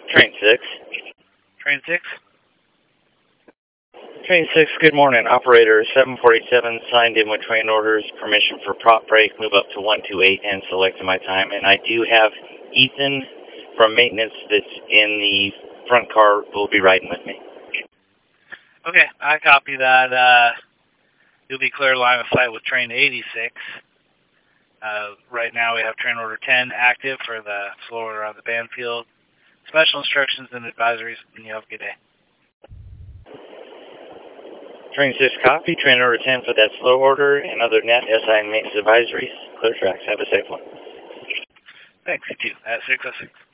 Train 6. Train 6? Train 6, good morning. Operator 747 signed in with train orders, permission for prop break, move up to 128 and selected my time. And I do have Ethan from maintenance that's in the front car will be riding with me. Okay, I copy that. You'll be clear line of sight with train 86. Right now we have train order 10 active for the slow order on the Banfield. Special instructions and advisories, and you have a good day. Train 6 copy, train order 10 for that slow order, and other than that, SI and maintenance advisories. Clear tracks. Have a safe one. Thanks, you too. At 606.